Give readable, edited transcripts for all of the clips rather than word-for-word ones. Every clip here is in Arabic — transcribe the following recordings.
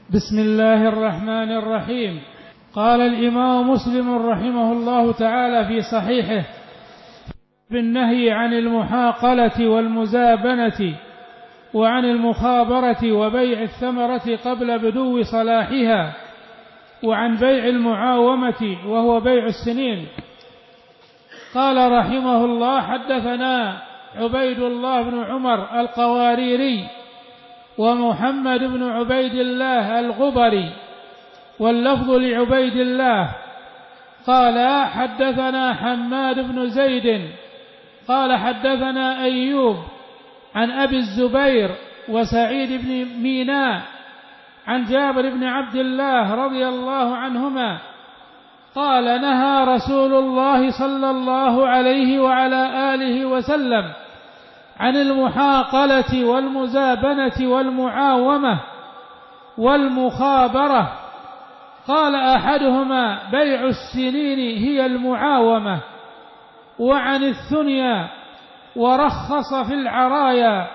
بسم الله الرحمن الرحيم. قال الإمام مسلم رحمه الله تعالى في صحيحه بالنهي عن المحاقلة والمزابنة وعن المخابرة وبيع الثمرة قبل بدو صلاحها وعن بيع المعاومة وهو بيع السنين. قال رحمه الله: حدثنا عبيد الله بن عمر القواريري ومحمد بن عبيد الله الغبري واللفظ لعبيد الله قال: حدثنا حماد بن زيد قال: حدثنا أيوب عن أبي الزبير وسعيد بن ميناء عن جابر بن عبد الله رضي الله عنهما قال: نهى رسول الله صلى الله عليه وعلى آله وسلم عن المحاقلة والمزابنة والمعاومة والمخابرة. قال أحدهما: بيع السنين هي المعاومة، وعن الثنيا، ورخص في العرايا.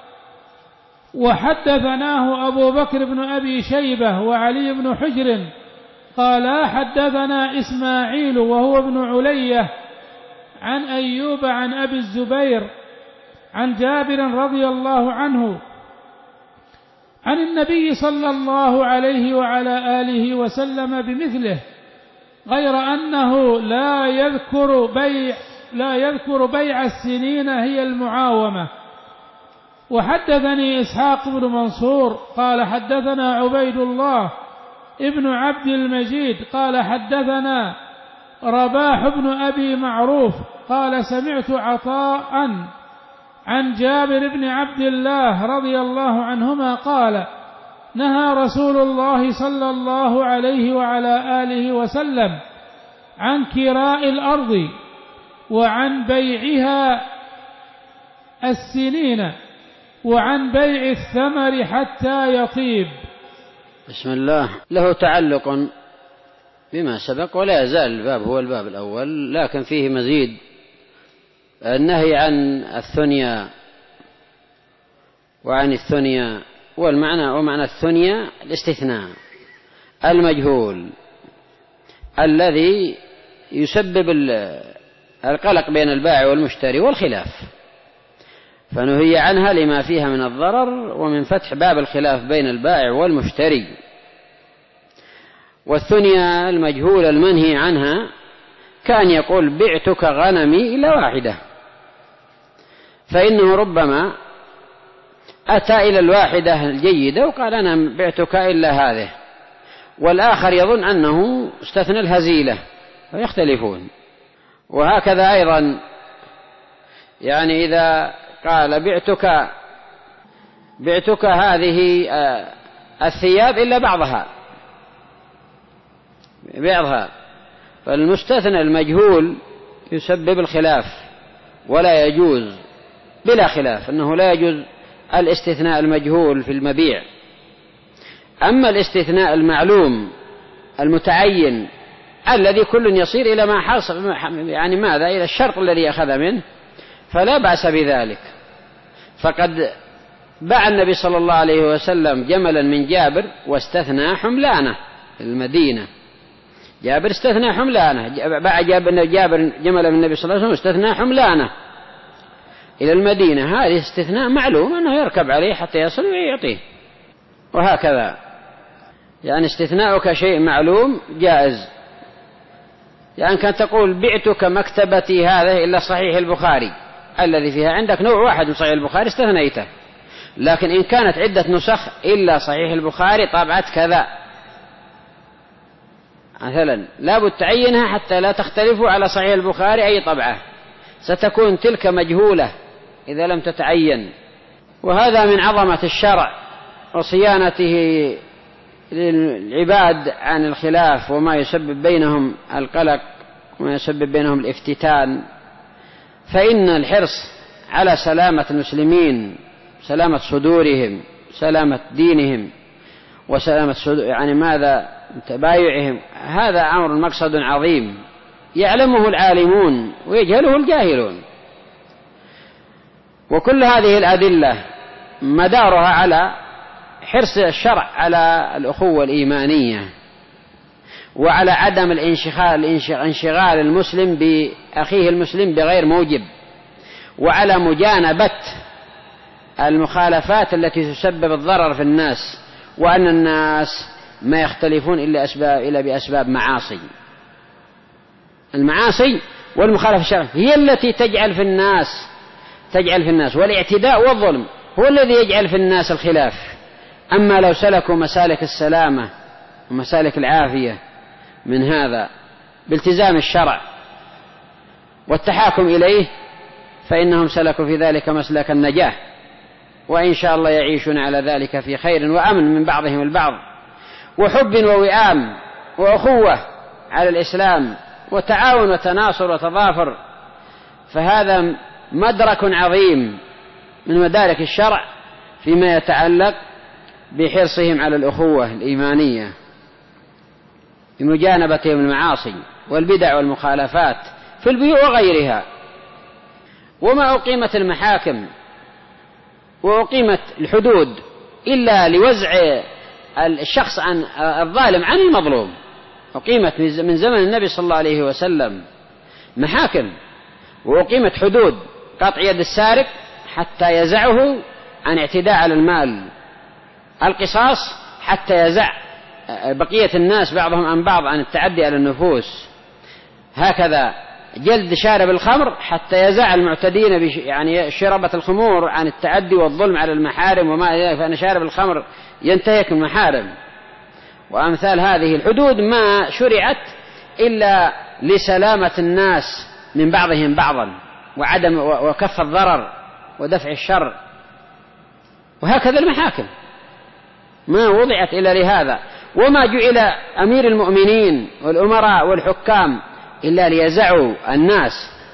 وحدثناه أبو بكر بن أبي شيبة وعلي بن حجر قال: حدثنا إسماعيل وهو ابن علية عن أيوب عن أبي الزبير عن جابر رضي الله عنه عن النبي صلى الله عليه وعلى آله وسلم بمثله، غير أنه لا يذكر بيع السنين هي المعاومة. وحدثني إسحاق بن منصور قال: حدثنا عبيد الله ابن عبد المجيد قال: حدثنا رباح بن أبي معروف قال: سمعت عطاء عن جابر بن عبد الله رضي الله عنهما قال: نهى رسول الله صلى الله عليه وعلى آله وسلم عن كراء الأرض وعن بيعها السنين وعن بيع الثمر حتى يطيب. بسم الله. له تعلق بما سبق ولا يزال الباب هو الباب الأول، لكن فيه مزيد. النهي عن الثنيا وعن الثنيا ومعنى الثنيا الاستثناء المجهول الذي يسبب القلق بين البائع والمشتري والخلاف، فنهي عنها لما فيها من الضرر ومن فتح باب الخلاف بين البائع والمشتري. والثنيا المجهول المنهي عنها كان يقول: بعتك غنمي إلى واحدة، فإنه ربما أتى إلى الواحدة الجيدة وقال: أنا بعتك إلا هذه، والآخر يظن أنه استثنى الهزيلة، فيختلفون. وهكذا أيضا يعني إذا قال: بعتك هذه الثياب إلا بعضها، فالمستثنى المجهول يسبب الخلاف، ولا يجوز بلا خلاف أنه لا يجوز الاستثناء المجهول في المبيع. أما الاستثناء المعلوم المتعين الذي كل يصير إلى ما حصل، يعني ماذا، إلى الشرط الذي أخذ منه، فلا بأس بذلك. فقد باع النبي صلى الله عليه وسلم جملا من جابر واستثنى حملانه في المدينة. جابر استثنى حملانه، باع جابر جملا من النبي صلى الله عليه وسلم واستثنى حملانه إلى المدينة. هذه استثناء معلوم أنه يركب عليه حتى يصل ويعطيه. وهكذا يعني استثناؤك شيء معلوم جائز. يعني كان تقول: بعتك مكتبتي هذا إلا صحيح البخاري، الذي فيها عندك نوع واحد من صحيح البخاري استثنيته، لكن إن كانت عدة نسخ إلا صحيح البخاري طابعت كذا مثلا، لابد تعينها حتى لا تختلفوا على صحيح البخاري أي طبعة، ستكون تلك مجهولة إذا لم تتعين. وهذا من عظمة الشرع وصيانته للعباد عن الخلاف وما يسبب بينهم القلق وما يسبب بينهم الافتتان. فإن الحرص على سلامة المسلمين، سلامة صدورهم، سلامة دينهم، وسلامة يعني ماذا تبايعهم، هذا أمر مقصد عظيم يعلمه العالمون ويجهله الجاهلون. وكل هذه الأدلة مدارها على حرص الشرع على الأخوة الإيمانية وعلى عدم انشغال المسلم بأخيه المسلم بغير موجب، وعلى مجانبة المخالفات التي تسبب الضرر في الناس، وأن الناس ما يختلفون إلا بأسباب معاصي. المعاصي والمخالفة الشرعية هي التي تجعل في الناس والاعتداء والظلم هو الذي يجعل في الناس الخلاف. أما لو سلكوا مسالك السلامة ومسالك العافية من هذا بالتزام الشرع والتحاكم إليه فإنهم سلكوا في ذلك مسلك النجاة، وإن شاء الله يعيشون على ذلك في خير وأمن من بعضهم البعض، وحب ووئام وأخوة على الإسلام، وتعاون وتناصر وتضافر. فهذا مدرك عظيم من مدارك الشرع فيما يتعلق بحرصهم على الأخوة الإيمانية بمجانبتهم المعاصي والبدع والمخالفات في البيوع وغيرها. وما أقيمت المحاكم وأقيمت الحدود إلا لوزع الشخص عن الظالم عن المظلوم. أقيمت من زمن النبي صلى الله عليه وسلم محاكم، وأقيمت حدود قطع يد السارق حتى يزعه عن اعتداء على المال، القصاص حتى يزع بقية الناس بعضهم عن بعض عن التعدي على النفوس، هكذا جلد شارب الخمر حتى يزع المعتدين يعني شربة الخمور عن التعدي والظلم على المحارم وما إلى ذلك، فأن شارب الخمر ينتهك المحارم. وأمثال هذه الحدود ما شرعت إلا لسلامة الناس من بعضهم بعضا وكف الضرر ودفع الشر. وهكذا المحاكم ما وضعت إلا لهذا. وما جعل أمير المؤمنين والأمراء والحكام إلا ليزعوا الناس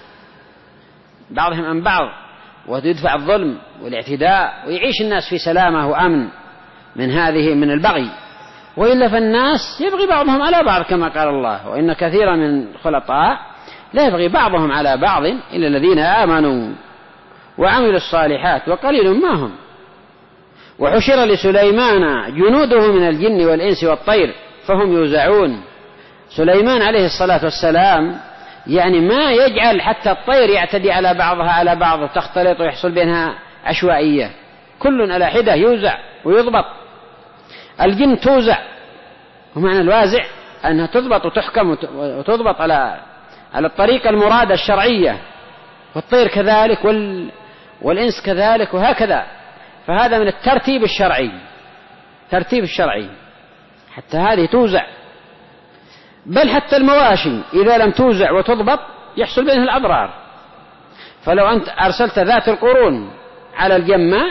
بعضهم عن بعض ويدفع الظلم والاعتداء ويعيش الناس في سلامة وأمن من البغي. وإلا فالناس يبغي بعضهم على بعض كما قال الله: وإن كثيرا من الخلطاء لا يبغي بعضهم على بعض إلا الذين آمنوا وعملوا الصالحات وقليل ما هم. وحشر لسليمان جنوده من الجن والإنس والطير فهم يوزعون. سليمان عليه الصلاة والسلام يعني ما يجعل حتى الطير يعتدي على بعضها على بعض وتختلط ويحصل بينها عشوائية، كل على حدة يوزع ويضبط. الجن توزع، ومعنى الوازع أنها تضبط وتحكم وتضبط على الطريقة المرادة الشرعية، والطير كذلك والإنس كذلك، وهكذا. فهذا من الترتيب الشرعي حتى هذه توزع. بل حتى المواشي إذا لم توزع وتضبط يحصل بينها الأضرار. فلو أنت أرسلت ذات القرون على الجماء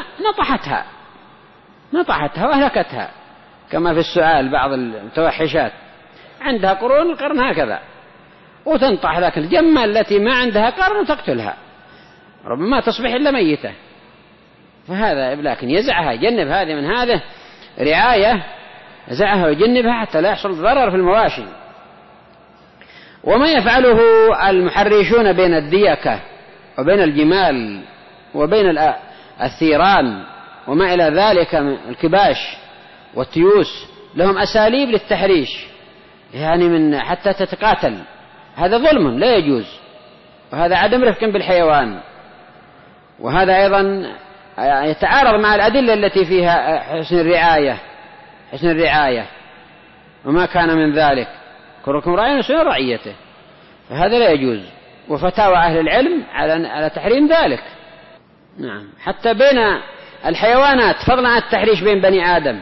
نطحتها وأهلكتها، كما في السؤال بعض المتوحشات عندها قرون القرن هكذا وتنطح ذاك الجمة التي ما عندها قرن وتقتلها، ربما تصبح إلا ميتة. فهذا لكن يزعها يجنب هذه من هذه رعاية، يزعها ويجنبها حتى لا يحصل ضرر في المواشي. وما يفعله المحرشون بين الديكة وبين الجمال وبين الثيران وما إلى ذلك من الكباش والتيوس، لهم أساليب للتحريش يعني من حتى تتقاتل. هذا ظلم لا يجوز، وهذا عدم رفق بالحيوان، وهذا أيضا يتعارض مع الأدلة التي فيها حسن الرعاية وما كان من ذلك. كلكم راع مسؤول عن رعيته، فهذا لا يجوز. وفتاوى أهل العلم على تحريم ذلك. نعم، حتى بين الحيوانات، فضلا عن التحريش بين بني آدم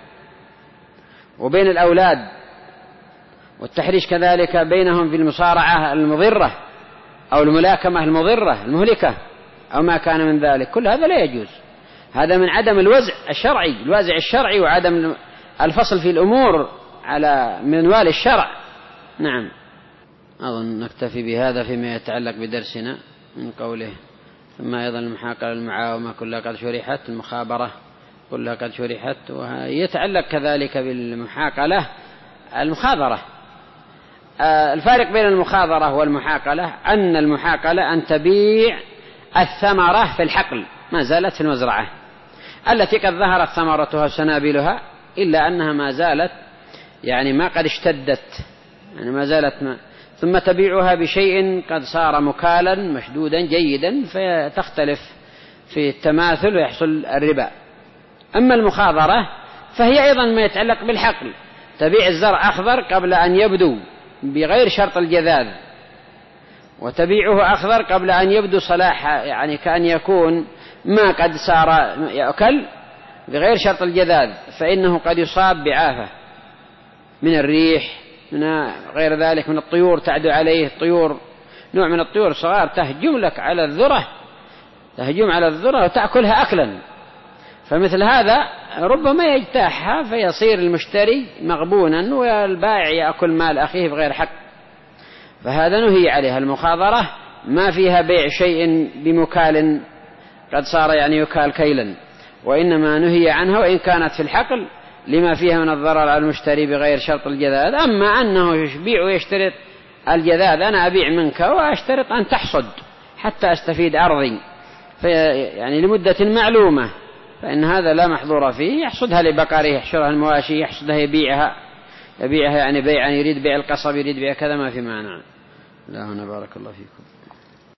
وبين الأولاد، والتحريش كذلك بينهم في المصارعة المضرة أو الملاكمة المضرة المهلكة أو ما كان من ذلك، كل هذا لا يجوز. هذا من عدم الوازع الشرعي وعدم الفصل في الأمور على منوال الشرع. نعم، أظن نكتفي بهذا فيما يتعلق بدرسنا من قوله: ثم أيضا المحاقلة المعاومة كلها قد شرحت، المخابرة كلها قد شرحت. ويتعلق كذلك بالمحاقلة المخاضرة. الفارق بين المخاضرة والمحاقلة أن المحاقلة أن تبيع الثمرة في الحقل ما زالت في المزرعة، التي قد ظهرت ثمرتها وسنابلها، إلا أنها ما زالت يعني ما قد اشتدت، يعني ما زالت ثم تبيعها بشيء قد صار مكالا مشدودا جيدا فتختلف في التماثل ويحصل الربا. أما المخاضرة فهي أيضا ما يتعلق بالحقل، تبيع الزرع أخضر قبل أن يبدو بغير شرط الجذاذ، وتبيعه أخضر قبل أن يبدو صلاح، يعني كأن يكون ما قد صار يأكل بغير شرط الجذاذ، فإنه قد يصاب بعافة من الريح، من غير ذلك، من الطيور تعدو عليه، الطيور نوع من الطيور صغار تهجم لك على الذرة، تهجم على الذرة وتأكلها أكلا، فمثل هذا ربما يجتاحها فيصير المشتري مغبونا والبائع يأكل مال أخيه بغير حق، فهذا نهي عليها. المخاضرة ما فيها بيع شيء بمكال قد صار يعني يكال كيلا، وإنما نهي عنها وإن كانت في الحقل لما فيها من الضرر على المشتري بغير شرط الجذاذ. أما أنه يبيع ويشترط الجذاذ، أنا أبيع منك وأشترط أن تحصد حتى أستفيد أرضي يعني لمدة معلومة، فإن هذا لا محظور فيه، يحصدها لبقره، يحشرها المواشي، يحصدها يبيعها يعني بيعا يريد بيع القصب، يريد بيع كذا، ما في معنى. لا هنا بارك الله فيكم.